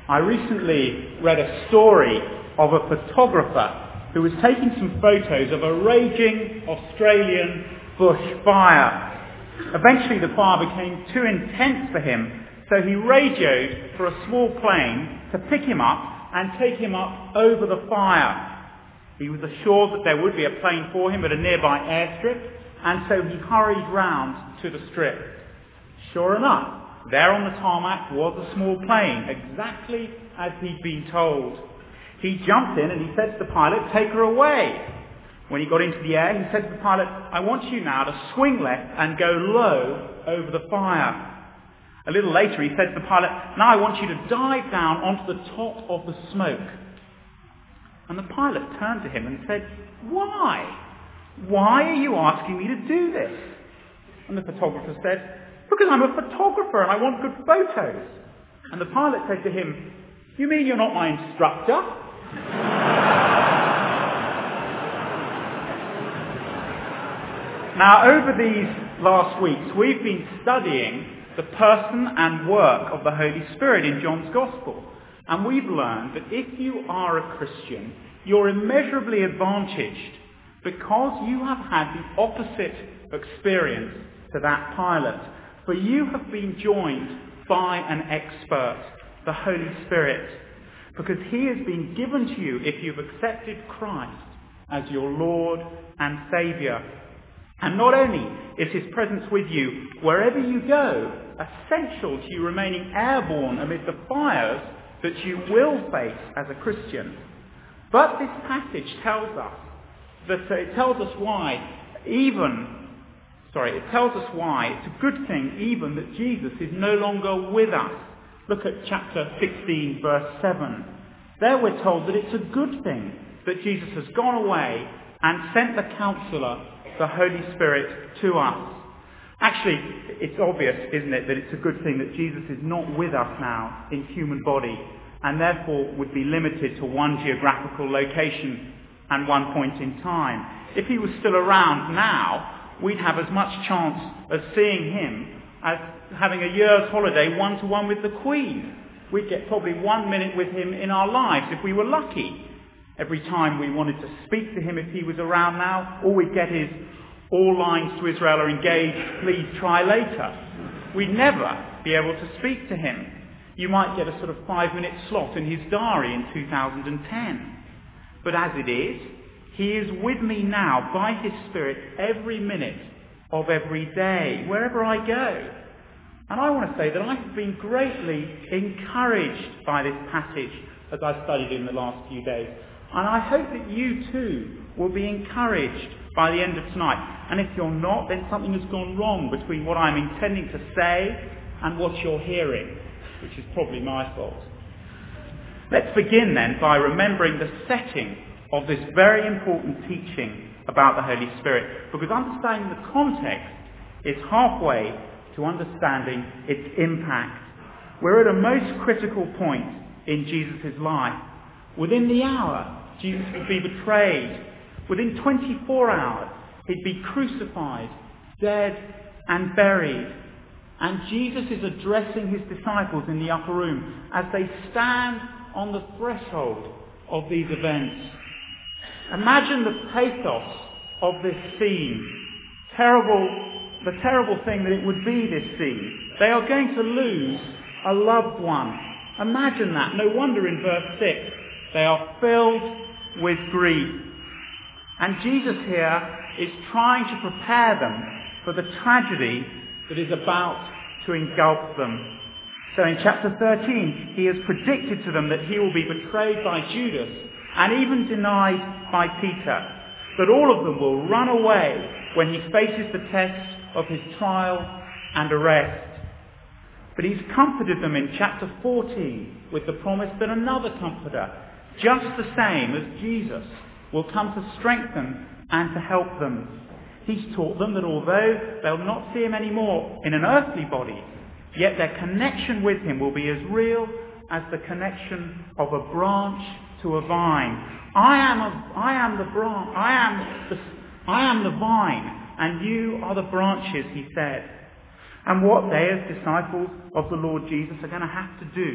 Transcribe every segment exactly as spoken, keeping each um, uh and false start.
I recently read a story of a photographer who was taking some photos of a raging Australian bush fire. Eventually the fire became too intense for him, so he radioed for a small plane to pick him up and take him up over the fire. He was assured that there would be a plane for him at a nearby airstrip, and so he hurried round to the strip. Sure enough, there on the tarmac was a small plane, exactly as he'd been told. He jumped in and he said to the pilot, "Take her away." When he got into the air, he said to the pilot, "I want you now to swing left and go low over the fire." A little later he said to the pilot, "Now I want you to dive down onto the top of the smoke." And the pilot turned to him and said, "Why? Why are you asking me to do this?" And the photographer said, "Because I'm a photographer and I want good photos." And the pilot said to him, "You mean you're not my instructor?" Now, over these last weeks, we've been studying the person and work of the Holy Spirit in John's Gospel. And we've learned that if you are a Christian, you're immeasurably advantaged because you have had the opposite experience to that pilot. For you have been joined by an expert, the Holy Spirit, because he has been given to you if you've accepted Christ as your Lord and Saviour. And not only is his presence with you wherever you go, essential to you remaining airborne amid the fires that you will face as a Christian, but this passage tells us that uh, it tells us why even sorry it tells us why it's a good thing even that Jesus is no longer with us. Look at chapter sixteen, verse seven. There we're told that it's a good thing that Jesus has gone away and sent the Counselor, the Holy Spirit, to us. Actually, it's obvious, isn't it, that it's a good thing that Jesus is not with us now in human body and therefore would be limited to one geographical location and one point in time. If he was still around now, we'd have as much chance of seeing him as having a year's holiday one-to-one with the Queen. We'd get probably one minute with him in our lives if we were lucky. Every time we wanted to speak to him if he was around now, all we'd get is, "All lines to Israel are engaged, please try later." We'd never be able to speak to him. You might get a sort of five-minute slot in his diary in two thousand ten. But as it is, he is with me now by his Spirit every minute of every day, wherever I go. And I want to say that I've been greatly encouraged by this passage as I've studied in the last few days. And I hope that you too will be encouraged by the end of tonight. And if you're not, then something has gone wrong between what I'm intending to say and what you're hearing, which is probably my fault. Let's begin then by remembering the setting of this very important teaching about the Holy Spirit, because understanding the context is halfway to understanding its impact. We're at a most critical point in Jesus' life. Within the hour, Jesus would be betrayed. Within twenty-four hours, he'd be crucified, dead and buried. And Jesus is addressing his disciples in the upper room as they stand on the threshold of these events. Imagine the pathos of this scene. Terrible, the terrible thing that it would be, this scene. They are going to lose a loved one. Imagine that. No wonder in verse six, they are filled with grief. And Jesus here is trying to prepare them for the tragedy that is about to engulf them. So in chapter thirteen, he has predicted to them that he will be betrayed by Judas and even denied by Peter. That all of them will run away when he faces the test of his trial and arrest. But he's comforted them in chapter fourteen with the promise that another comforter, just the same as Jesus, will come to strengthen and to help them. He's taught them that although they'll not see him anymore in an earthly body, yet their connection with him will be as real as the connection of a branch to a vine. I am a, I am the branch, I am the, I am the vine, and you are the branches, he said. And what they as disciples of the Lord Jesus are going to have to do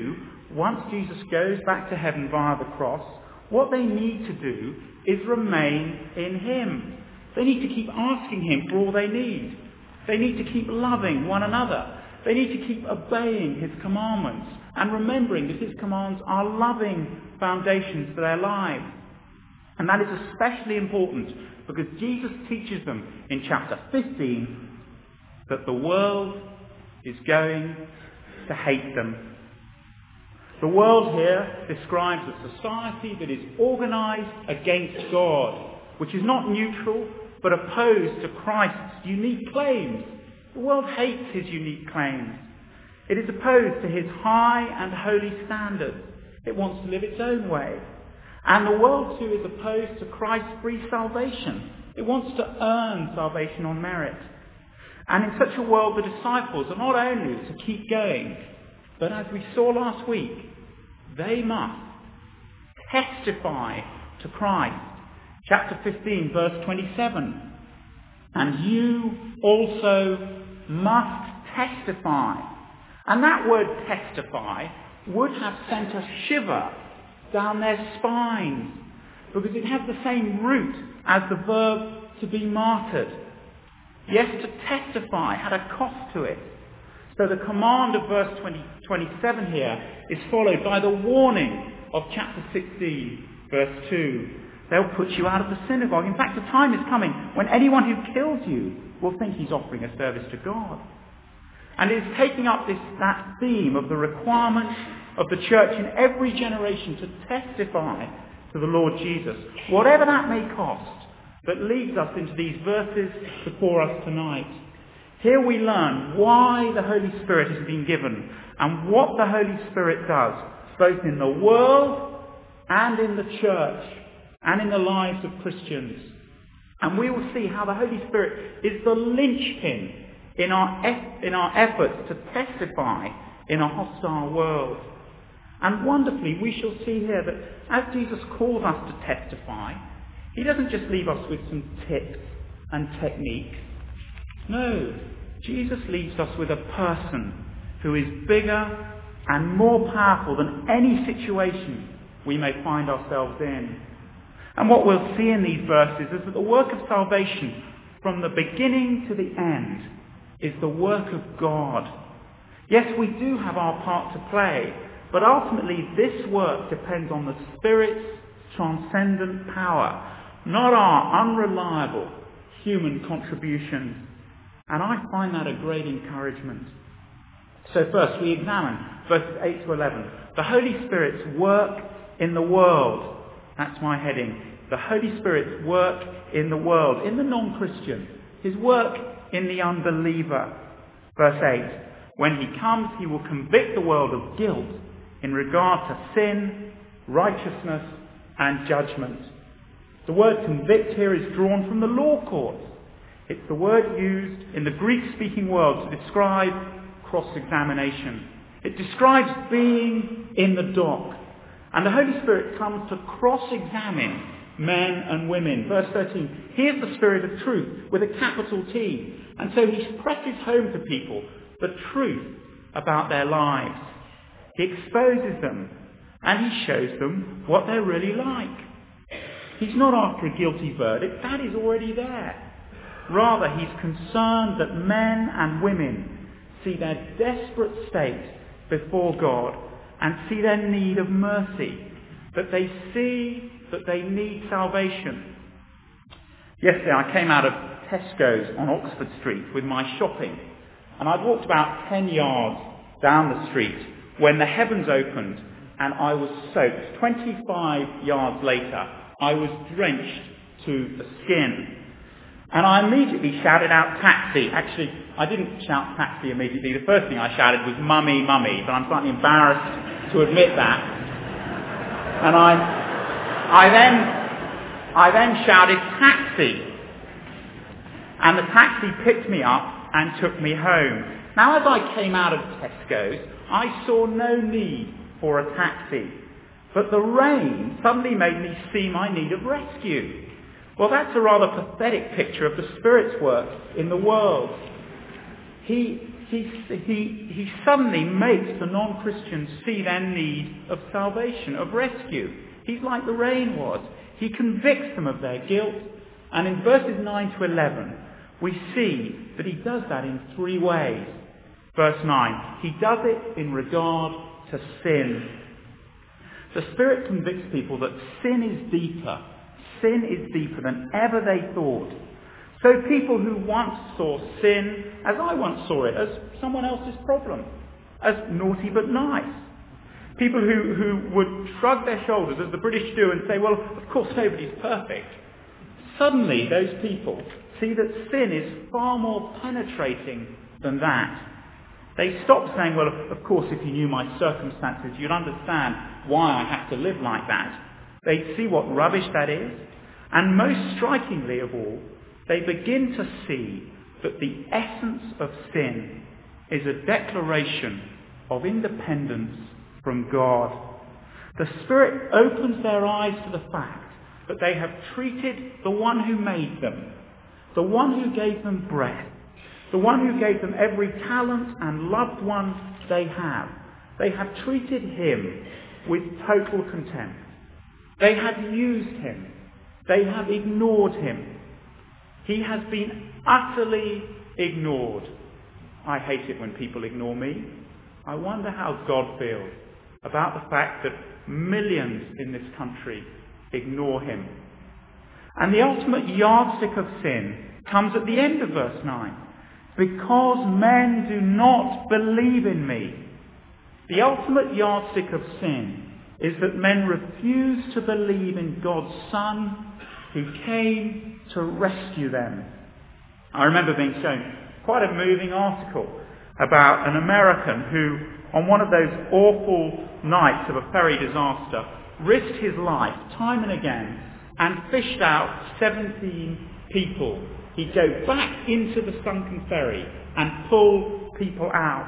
once Jesus goes back to heaven via the cross, what they need to do is remain in him. They need to keep asking him for all they need. They need to keep loving one another. They need to keep obeying his commandments and remembering that his commands are loving foundations for their lives. And that is especially important because Jesus teaches them in chapter fifteen that the world is going to hate them. The world here describes a society that is organised against God, which is not neutral but opposed to Christ's unique claims. The world hates his unique claims. It is opposed to his high and holy standards. It wants to live its own way. And the world too is opposed to Christ's free salvation. It wants to earn salvation on merit. And in such a world, the disciples are not only to keep going, but as we saw last week, they must testify to Christ. Chapter fifteen, verse twenty-seven. And you also must testify. And that word testify would have sent a shiver down their spines, because it has the same root as the verb to be martyred. Yes, to testify had a cost to it. So the command of verse twenty, twenty-seven here is followed by the warning of chapter sixteen, verse two. They'll put you out of the synagogue. In fact, the time is coming when anyone who kills you will think he's offering a service to God. And it is taking up this, that theme of the requirement of the church in every generation to testify to the Lord Jesus, whatever that may cost, that leads us into these verses before us tonight. Here we learn why the Holy Spirit has been given and what the Holy Spirit does, both in the world and in the church and in the lives of Christians. And we will see how the Holy Spirit is the linchpin in our, eff- in our efforts to testify in a hostile world. And wonderfully, we shall see here that as Jesus calls us to testify, he doesn't just leave us with some tips and techniques. No, Jesus leaves us with a person who is bigger and more powerful than any situation we may find ourselves in. And what we'll see in these verses is that the work of salvation from the beginning to the end is the work of God. Yes, we do have our part to play, but ultimately this work depends on the Spirit's transcendent power, not our unreliable human contributions. And I find that a great encouragement. So first we examine verses eight to eleven. The Holy Spirit's work in the world. That's my heading. The Holy Spirit's work in the world, in the non-Christian. His work in the unbeliever. Verse eight. When he comes, he will convict the world of guilt in regard to sin, righteousness, and judgment. The word convict here is drawn from the law courts. It's the word used in the Greek-speaking world to describe cross-examination. It describes being in the dock. And the Holy Spirit comes to cross-examine men and women. Verse thirteen, here's the Spirit of truth with a capital T. And so he presses home to people the truth about their lives. He exposes them and he shows them what they're really like. He's not after a guilty verdict. That is already there. Rather, he's concerned that men and women see their desperate state before God and see their need of mercy, that they see that they need salvation. Yesterday I came out of Tesco's on Oxford Street with my shopping, and I'd walked about ten yards down the street when the heavens opened and I was soaked. twenty-five yards later, I was drenched to the skin. And I immediately shouted out taxi. Actually, I didn't shout taxi immediately. The first thing I shouted was mummy, mummy, but I'm slightly embarrassed to admit that. And I, I then, I then shouted taxi. And the taxi picked me up and took me home. Now, as I came out of Tesco's, I saw no need for a taxi. But the rain suddenly made me see my need of rescue. Well, that's a rather pathetic picture of the Spirit's work in the world. He he, he, he suddenly makes the non-Christians see their need of salvation, of rescue. He's like the rain was. He convicts them of their guilt. And in verses nine to eleven, we see that he does that in three ways. Verse nine, he does it in regard to sin. The Spirit convicts people that sin is deeper. Sin is deeper than ever they thought. So people who once saw sin, as I once saw it, as someone else's problem, as naughty but nice. People who, who would shrug their shoulders, as the British do, and say, well, of course nobody's perfect. Suddenly those people see that sin is far more penetrating than that. They stop saying, well, of course, if you knew my circumstances, you'd understand why I have to live like that. They see what rubbish that is. And most strikingly of all, they begin to see that the essence of sin is a declaration of independence from God. The Spirit opens their eyes to the fact that they have treated the one who made them, the one who gave them breath, the one who gave them every talent and loved one they have. They have treated him with total contempt. They have used him. They have ignored him. He has been utterly ignored. I hate it when people ignore me. I wonder how God feels about the fact that millions in this country ignore him. And the ultimate yardstick of sin comes at the end of verse nine. Because men do not believe in me. The ultimate yardstick of sin is that men refuse to believe in God's Son who came to rescue them. I remember being shown quite a moving article about an American who, on one of those awful nights of a ferry disaster, risked his life time and again and fished out seventeen people. He'd go back into the sunken ferry and pull people out.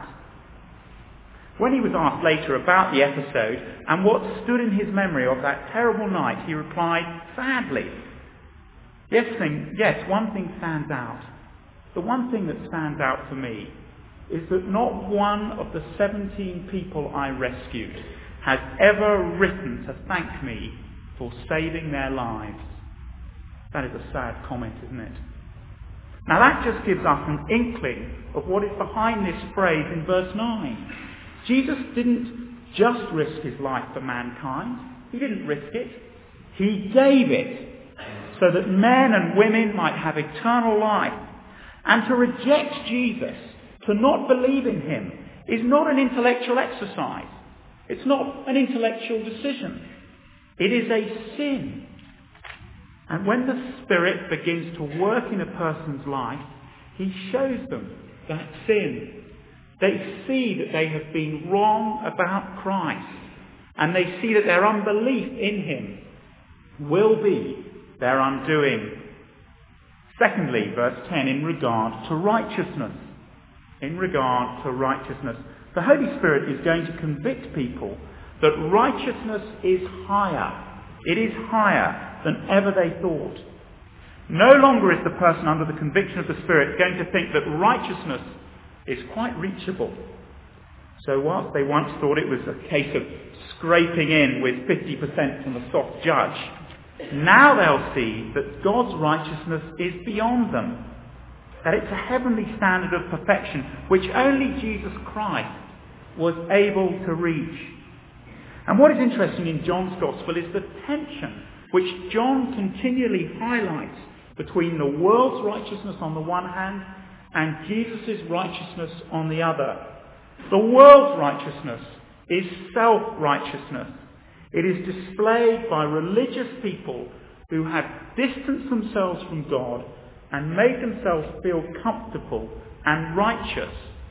When he was asked later about the episode and what stood in his memory of that terrible night, he replied, sadly, yes, thing, yes, one thing stands out. The one thing that stands out for me is that not one of the seventeen people I rescued has ever written to thank me for saving their lives. That is a sad comment, isn't it? Now that just gives us an inkling of what is behind this phrase in verse nine. Jesus didn't just risk his life for mankind. He didn't risk it. He gave it so that men and women might have eternal life. And to reject Jesus, to not believe in him, is not an intellectual exercise. It's not an intellectual decision. It is a sin. And when the Spirit begins to work in a person's life, he shows them that sin. They see that they have been wrong about Christ. And they see that their unbelief in him will be their undoing. Secondly, verse ten, in regard to righteousness. In regard to righteousness. The Holy Spirit is going to convict people that righteousness is higher. It is higher than ever they thought. No longer is the person under the conviction of the Spirit going to think that righteousness is quite reachable. So whilst they once thought it was a case of scraping in with fifty percent from a soft judge, now they'll see that God's righteousness is beyond them. That it's a heavenly standard of perfection which only Jesus Christ was able to reach. And what is interesting in John's Gospel is the tension which John continually highlights between the world's righteousness on the one hand and Jesus' righteousness on the other. The world's righteousness is self-righteousness. It is displayed by religious people who have distanced themselves from God and made themselves feel comfortable and righteous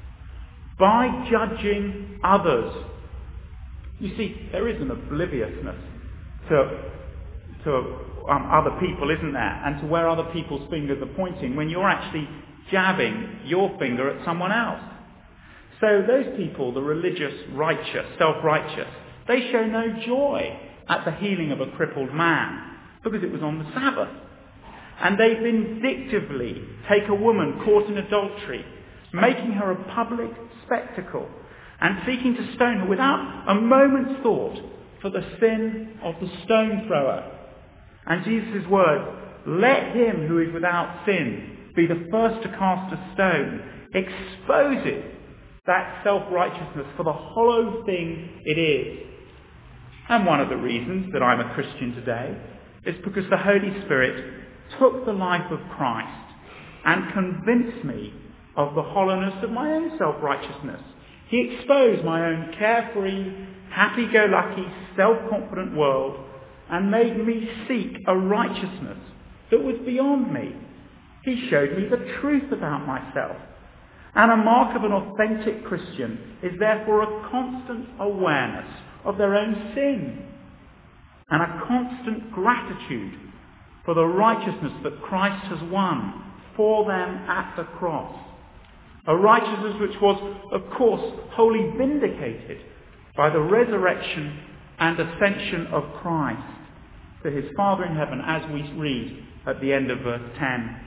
by judging others. You see, there is an obliviousness to, to um, other people, isn't there? And to where other people's fingers are pointing when you're actually jabbing your finger at someone else. So those people, the religious, righteous, self-righteous, they show no joy at the healing of a crippled man because it was on the Sabbath. And they vindictively take a woman caught in adultery, making her a public spectacle, and seeking to stone her without a moment's thought for the sin of the stone thrower. And Jesus' words, "Let him who is without sin be the first to cast a stone," exposes that self-righteousness for the hollow thing it is. And one of the reasons that I'm a Christian today is because the Holy Spirit took the life of Christ and convinced me of the hollowness of my own self-righteousness. He exposed my own carefree, happy-go-lucky, self-confident world and made me seek a righteousness that was beyond me. He showed me the truth about myself. And a mark of an authentic Christian is therefore a constant awareness of their own sin and a constant gratitude for the righteousness that Christ has won for them at the cross. A righteousness which was, of course, wholly vindicated by the resurrection and ascension of Christ to his Father in heaven, as we read at the end of verse ten.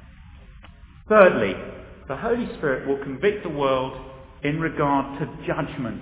Thirdly, the Holy Spirit will convict the world in regard to judgment,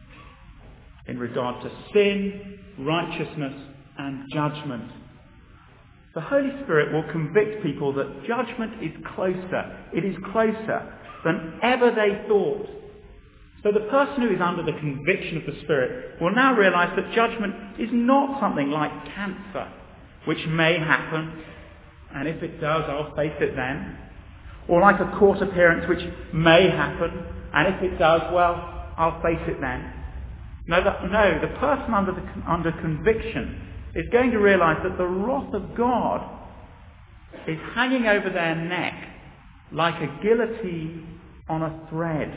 in regard to sin, righteousness, and judgment. The Holy Spirit will convict people that judgment is closer. It is closer than ever they thought. So the person who is under the conviction of the Spirit will now realise that judgment is not something like cancer, which may happen, and if it does, I'll face it then. Or like a court appearance, which may happen, and if it does, well, I'll face it then. No, the, no, the person under, the, under conviction is going to realise that the wrath of God is hanging over their neck like a guillotine on a thread.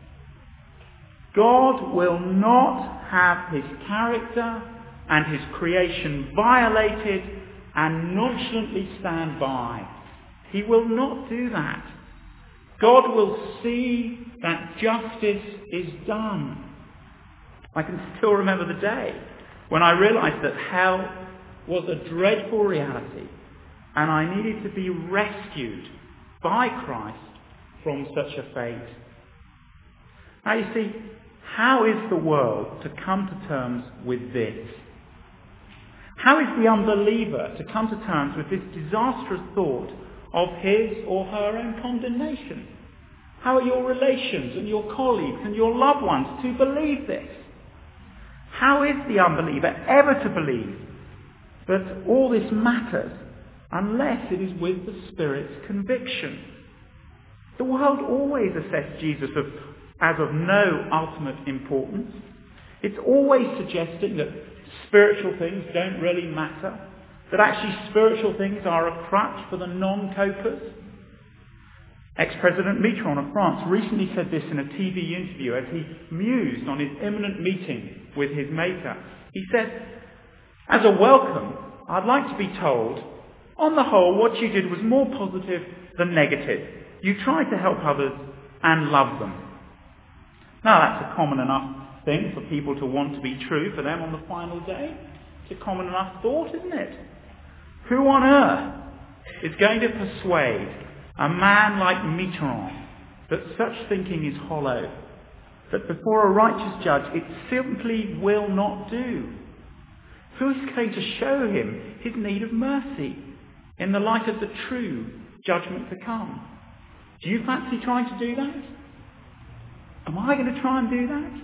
God will not have his character and his creation violated and nonchalantly stand by. He will not do that. God will see that justice is done. I can still remember the day when I realised that hell was a dreadful reality and I needed to be rescued by Christ from such a fate. Now you see, how is the world to come to terms with this? How is the unbeliever to come to terms with this disastrous thought of his or her own condemnation? How are your relations and your colleagues and your loved ones to believe this? How is the unbeliever ever to believe that all this matters unless it is with the Spirit's conviction? The world always assessed Jesus of, as of no ultimate importance. It's always suggesting that spiritual things don't really matter, that actually spiritual things are a crutch for the non-copers. Ex-President Mitterrand of France recently said this in a T V interview as he mused on his imminent meeting with his Maker. He said, "As a welcome, I'd like to be told, on the whole, what you did was more positive than negative. You tried to help others and love them." Now that's a common enough thing for people to want to be true for them on the final day. It's a common enough thought, isn't it? Who on earth is going to persuade a man like Mitterrand that such thinking is hollow, that before a righteous judge it simply will not do? Who is going to show him his need of mercy in the light of the true judgment to come? Do you fancy trying to do that? Am I going to try and do that?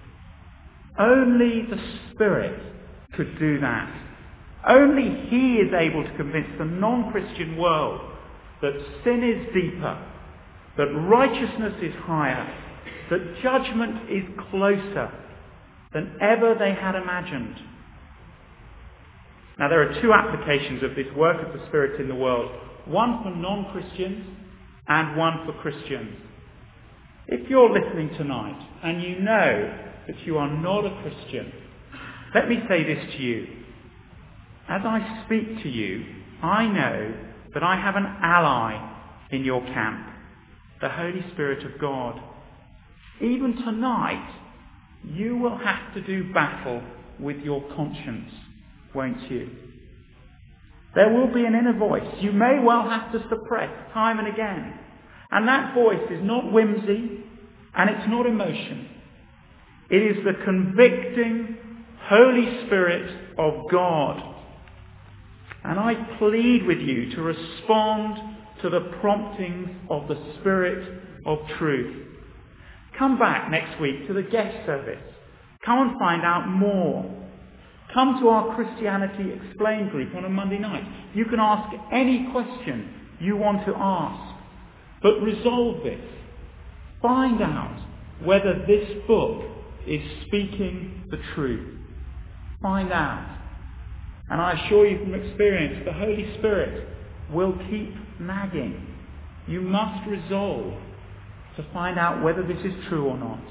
Only the Spirit could do that. Only he is able to convince the non-Christian world that sin is deeper, that righteousness is higher, that judgment is closer than ever they had imagined. Now there are two applications of this work of the Spirit in the world, one for non-Christians and one for Christians. If you're listening tonight and you know that you are not a Christian, let me say this to you. As I speak to you, I know that I have an ally in your camp, the Holy Spirit of God. Even tonight, you will have to do battle with your conscience, won't you? There will be an inner voice you may well have to suppress time and again. And that voice is not whimsy, and it's not emotion. It is the convicting Holy Spirit of God. And I plead with you to respond to the promptings of the Spirit of truth. Come back next week to the guest service. Come and find out more. Come to our Christianity Explained group on a Monday night. You can ask any question you want to ask. But resolve this. Find out whether this book is speaking the truth. Find out. And I assure you from experience, the Holy Spirit will keep nagging. You must resolve to find out whether this is true or not.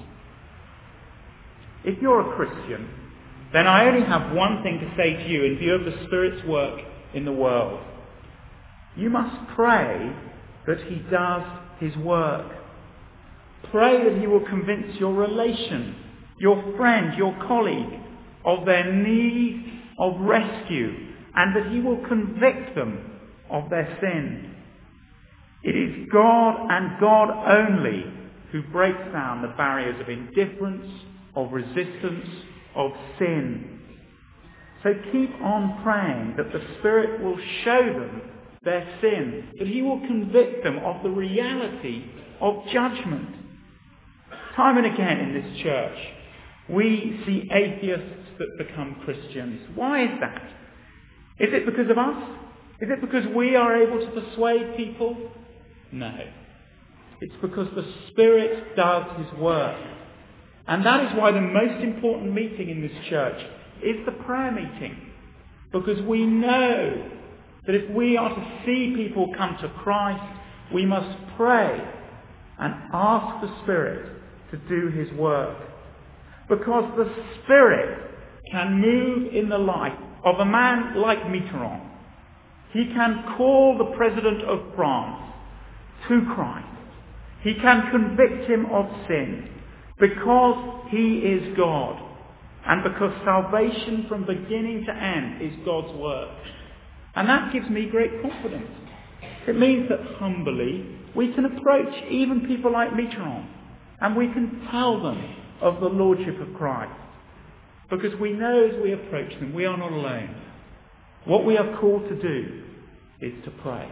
If you're a Christian, then I only have one thing to say to you in view of the Spirit's work in the world. You must pray that he does his work. Pray that he will convince your relation, your friend, your colleague of their need of rescue, and that he will convict them of their sin. It is God and God only who breaks down the barriers of indifference, of resistance, of sin. So keep on praying that the Spirit will show them their sin, that he will convict them of the reality of judgment. Time and again in this church, we see atheists that become Christians. Why is that? Is it because of us? Is it because we are able to persuade people? No. It's because the Spirit does his work. And that is why the most important meeting in this church is the prayer meeting. Because we know that if we are to see people come to Christ, we must pray and ask the Spirit to do his work. Because the Spirit can move in the life of a man like Mitterrand. He can call the President of France to Christ. He can convict him of sin because he is God and because salvation from beginning to end is God's work. And that gives me great confidence. It means that humbly we can approach even people like Mitterrand and we can tell them of the Lordship of Christ. Because we know as we approach them, we are not alone. What we are called to do is to pray.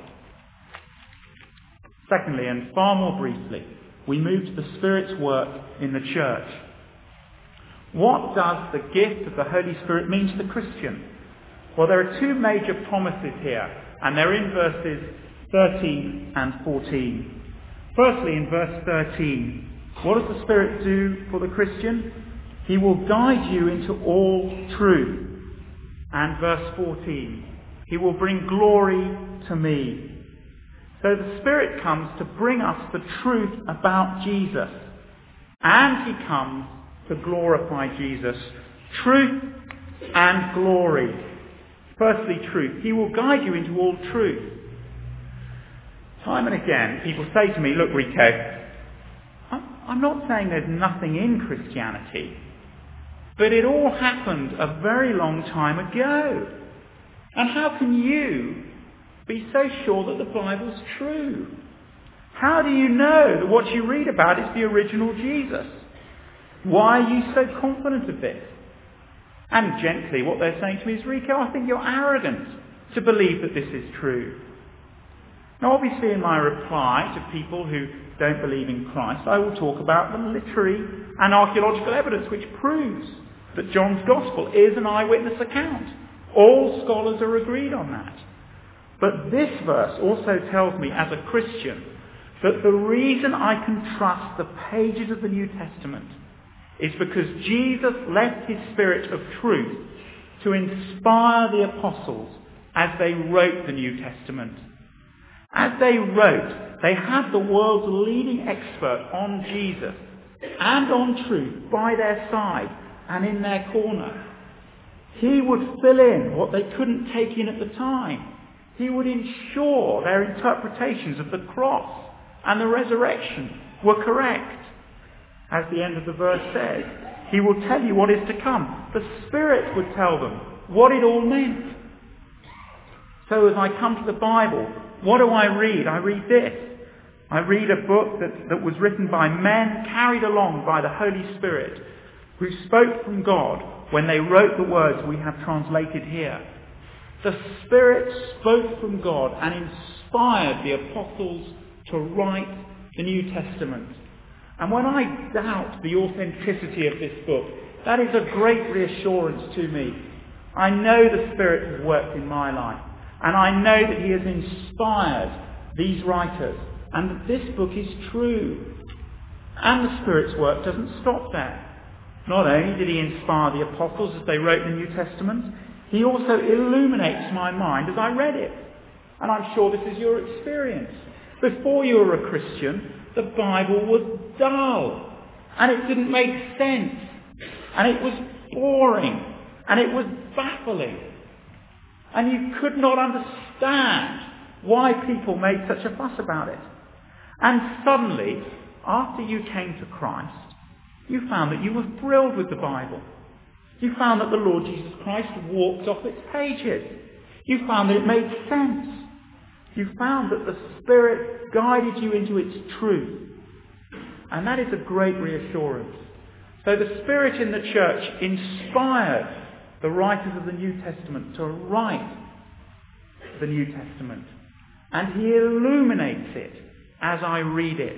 Secondly, and far more briefly, we move to the Spirit's work in the church. What does the gift of the Holy Spirit mean to the Christian? Well, there are two major promises here, and they're in verses thirteen and fourteen. Firstly, in verse thirteen, what does the Spirit do for the Christian? He will guide you into all truth. And verse fourteen, he will bring glory to me. So the Spirit comes to bring us the truth about Jesus. And he comes to glorify Jesus. Truth and glory. Firstly, truth. He will guide you into all truth. Time and again, people say to me, look, Rico, I'm not saying there's nothing in Christianity, but it all happened a very long time ago. And how can you be so sure that the Bible's true? How do you know that what you read about is the original Jesus? Why are you so confident of this? And gently, what they're saying to me is, Rico, I think you're arrogant to believe that this is true. Now, obviously, in my reply to people who don't believe in Christ, I will talk about the literary and archaeological evidence which proves that John's Gospel is an eyewitness account. All scholars are agreed on that. But this verse also tells me as a Christian that the reason I can trust the pages of the New Testament is because Jesus left his Spirit of truth to inspire the apostles as they wrote the New Testament. As they wrote, they had the world's leading expert on Jesus and on truth by their side and in their corner. He would fill in what they couldn't take in at the time. He would ensure their interpretations of the cross and the resurrection were correct. As the end of the verse says, he will tell you what is to come. The Spirit would tell them what it all meant. So as I come to the Bible, what do I read? I read this. I read a book that, that was written by men carried along by the Holy Spirit, who spoke from God when they wrote the words we have translated here. The Spirit spoke from God and inspired the apostles to write the New Testament. And when I doubt the authenticity of this book, that is a great reassurance to me. I know the Spirit has worked in my life, and I know that he has inspired these writers, and that this book is true. And the Spirit's work doesn't stop there. Not only did he inspire the apostles as they wrote the New Testament, he also illuminates my mind as I read it. And I'm sure this is your experience. Before you were a Christian, the Bible was dull, and it didn't make sense, and it was boring, and it was baffling. And you could not understand why people made such a fuss about it. And suddenly, after you came to Christ, you found that you were thrilled with the Bible. You found that the Lord Jesus Christ walked off its pages. You found that it made sense. You found that the Spirit guided you into its truth. And that is a great reassurance. So the Spirit in the church inspired the writers of the New Testament to write the New Testament. And he illuminates it as I read it.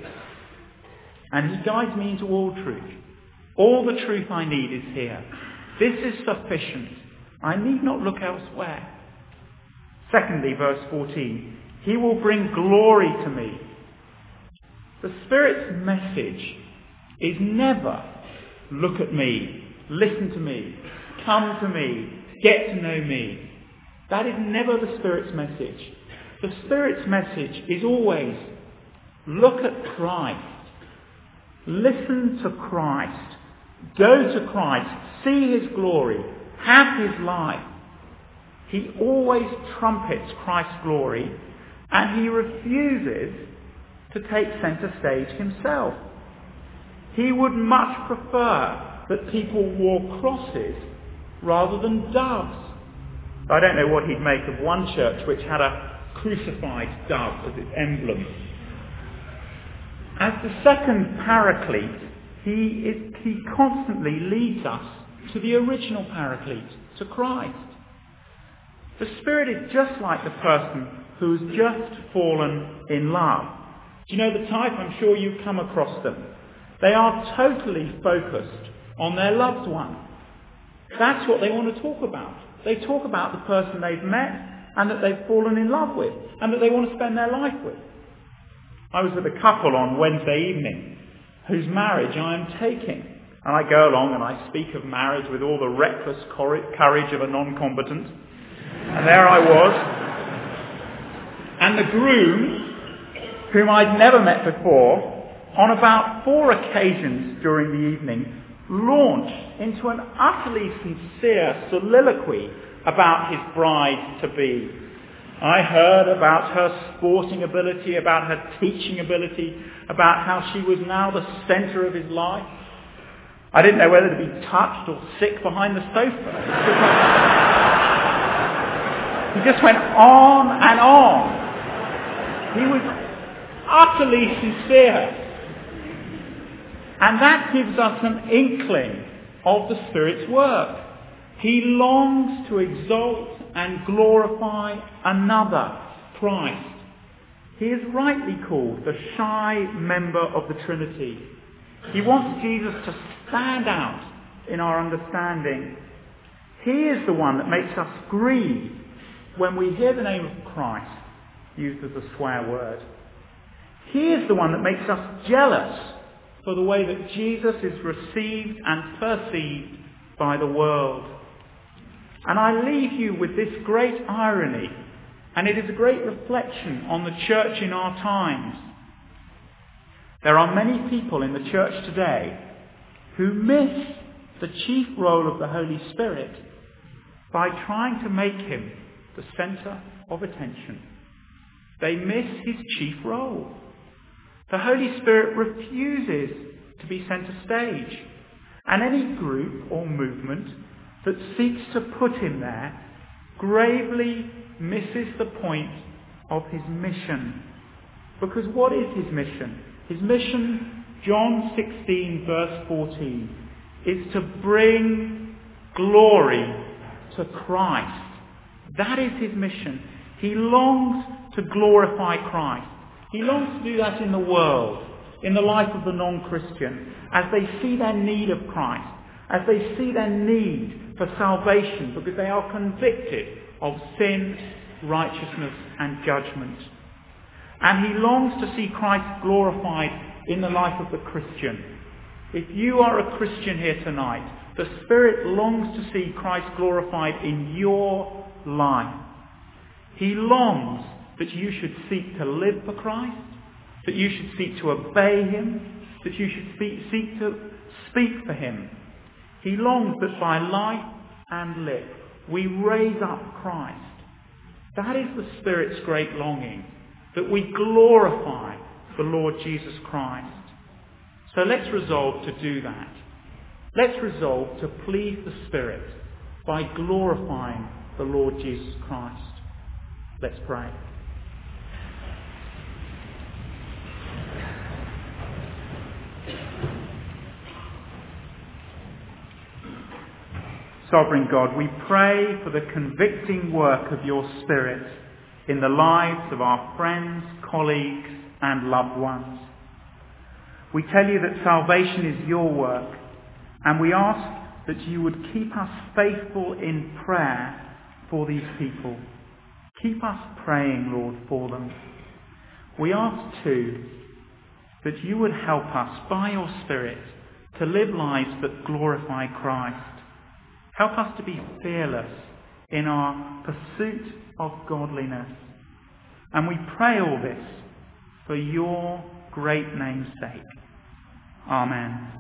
And he guides me into all truth. All the truth I need is here. This is sufficient. I need not look elsewhere. Secondly, verse fourteen, he will bring glory to me. The Spirit's message is never look at me, listen to me, come to me, get to know me. That is never the Spirit's message. The Spirit's message is always look at Christ, listen to Christ, go to Christ, see his glory, have his life. He always trumpets Christ's glory, and he refuses to take centre stage himself. He would much prefer that people wore crosses rather than doves. I don't know what he'd make of one church which had a crucified dove as its emblem. As the second paraclete, he, is, he constantly leads us to the original paraclete, to Christ. The Spirit is just like the person who has just fallen in love. Do you know the type? I'm sure you've come across them. They are totally focused on their loved one. That's what they want to talk about. They talk about the person they've met and that they've fallen in love with and that they want to spend their life with. I was with a couple on Wednesday evening whose marriage I am taking. And I go along and I speak of marriage with all the reckless courage of a non-combatant. And there I was. And the groom, whom I'd never met before, on about four occasions during the evening, launched into an utterly sincere soliloquy about his bride-to-be. I heard about her sporting ability, about her teaching ability, about how she was now the centre of his life. I didn't know whether to be touched or sick behind the sofa. He just went on and on. He was utterly sincere. And that gives us an inkling of the Spirit's work. He longs to exalt and glorify another, Christ. He is rightly called the shy member of the Trinity. He wants Jesus to stand out in our understanding. He is the one that makes us grieve when we hear the name of Christ used as a swear word. He is the one that makes us jealous for the way that Jesus is received and perceived by the world. And I leave you with this great irony, and it is a great reflection on the church in our times. There are many people in the church today who miss the chief role of the Holy Spirit by trying to make him the centre of attention. They miss his chief role. The Holy Spirit refuses to be centre stage, and any group or movement that seeks to put him there gravely misses the point of his mission. Because what is his mission? His mission, John sixteen verse fourteen, is to bring glory to Christ. That is his mission. He longs to glorify Christ. He longs to do that in the world, in the life of the non-Christian, as they see their need of Christ, as they see their need for salvation, because they are convicted of sin, righteousness and judgment. And he longs to see Christ glorified in the life of the Christian. If you are a Christian here tonight, the Spirit longs to see Christ glorified in your life. He longs that you should seek to live for Christ, that you should seek to obey him, that you should speak, seek to speak for him. He longs that by life and lip we raise up Christ. That is the Spirit's great longing, that we glorify the Lord Jesus Christ. So let's resolve to do that. Let's resolve to please the Spirit by glorifying the Lord Jesus Christ. Let's pray. Sovereign God, we pray for the convicting work of your Spirit in the lives of our friends, colleagues and loved ones. We tell you that salvation is your work, and we ask that you would keep us faithful in prayer for these people. Keep us praying, Lord, for them. We ask too that you would help us by your Spirit to live lives that glorify Christ. Help us to be fearless in our pursuit of godliness. And we pray all this for your great name's sake. Amen.